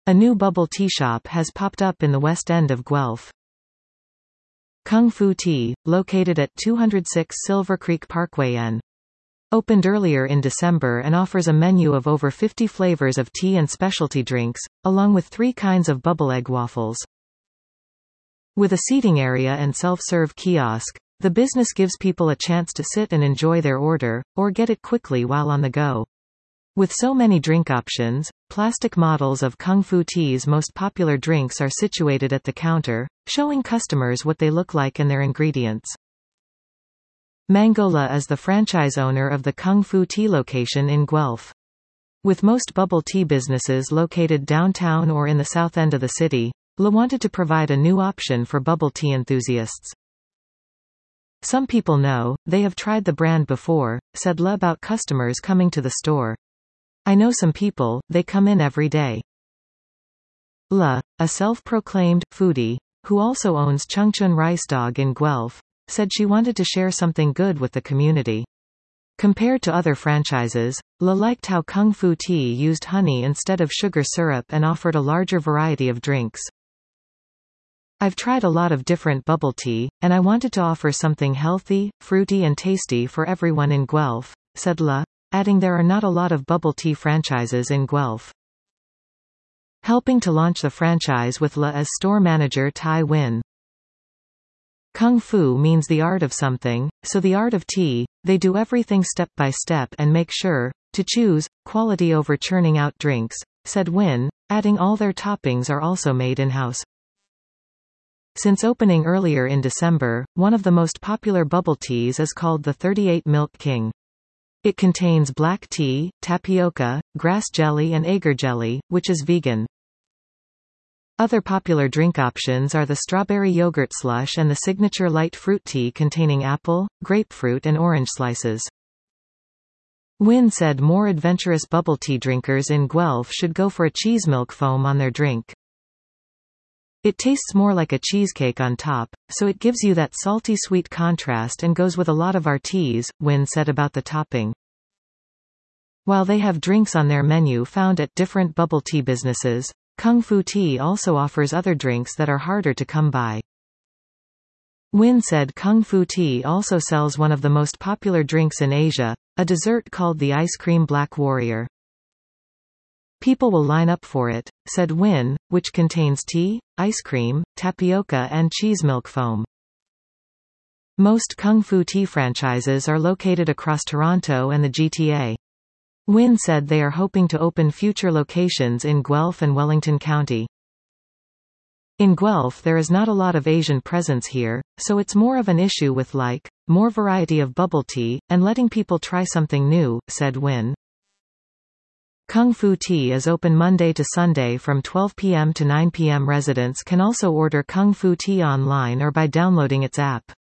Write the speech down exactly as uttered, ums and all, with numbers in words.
A new bubble tea shop has popped up in the west end of Guelph. Kung Fu Tea, located at two oh six Silver Creek Parkway N. Opened earlier in December and offers a menu of over fifty flavors of tea and specialty drinks, along with three kinds of bubble egg waffles. With a seating area and self-serve kiosk, the business gives people a chance to sit and enjoy their order, or get it quickly while on the go. With so many drink options, plastic models of Kung Fu Tea's most popular drinks are situated at the counter, showing customers what they look like and their ingredients. Mangola is the franchise owner of the Kung Fu Tea location in Guelph. With most bubble tea businesses located downtown or in the south end of the city, La wanted to provide a new option for bubble tea enthusiasts. Some people know, they have tried the brand before, said La about customers coming to the store. I know some people, they come in every day. La, a self-proclaimed foodie, who also owns Chungchun Rice Dog in Guelph, said she wanted to share something good with the community. Compared to other franchises, La liked how Kung Fu Tea used honey instead of sugar syrup and offered a larger variety of drinks. I've tried a lot of different bubble tea, and I wanted to offer something healthy, fruity and tasty for everyone in Guelph, said La, adding there are not a lot of bubble tea franchises in Guelph. Helping to launch the franchise with La as store manager Tai Win. Kung Fu means the art of something, so the art of tea, they do everything step by step and make sure to choose quality over churning out drinks, said Win, adding all their toppings are also made in-house. Since opening earlier in December, one of the most popular bubble teas is called the thirty-eight Milk King. It contains black tea, tapioca, grass jelly and agar jelly, which is vegan. Other popular drink options are the strawberry yogurt slush and the signature light fruit tea containing apple, grapefruit and orange slices. Win said more adventurous bubble tea drinkers in Guelph should go for a cheese milk foam on their drink. It tastes more like a cheesecake on top, so it gives you that salty sweet contrast and goes with a lot of our teas, Win said about the topping. While they have drinks on their menu found at different bubble tea businesses, Kung Fu Tea also offers other drinks that are harder to come by. Win said Kung Fu Tea also sells one of the most popular drinks in Asia, a dessert called the Ice Cream Black Warrior. People will line up for it, said Win, which contains tea, ice cream, tapioca and cheese milk foam. Most Kung Fu Tea franchises are located across Toronto and the G T A. Win said they are hoping to open future locations in Guelph and Wellington County. In Guelph there is not a lot of Asian presence here, so it's more of an issue with like, more variety of bubble tea, and letting people try something new, said Win. Kung Fu Tea is open Monday to Sunday from twelve p m to nine p m Residents can also order Kung Fu Tea online or by downloading its app.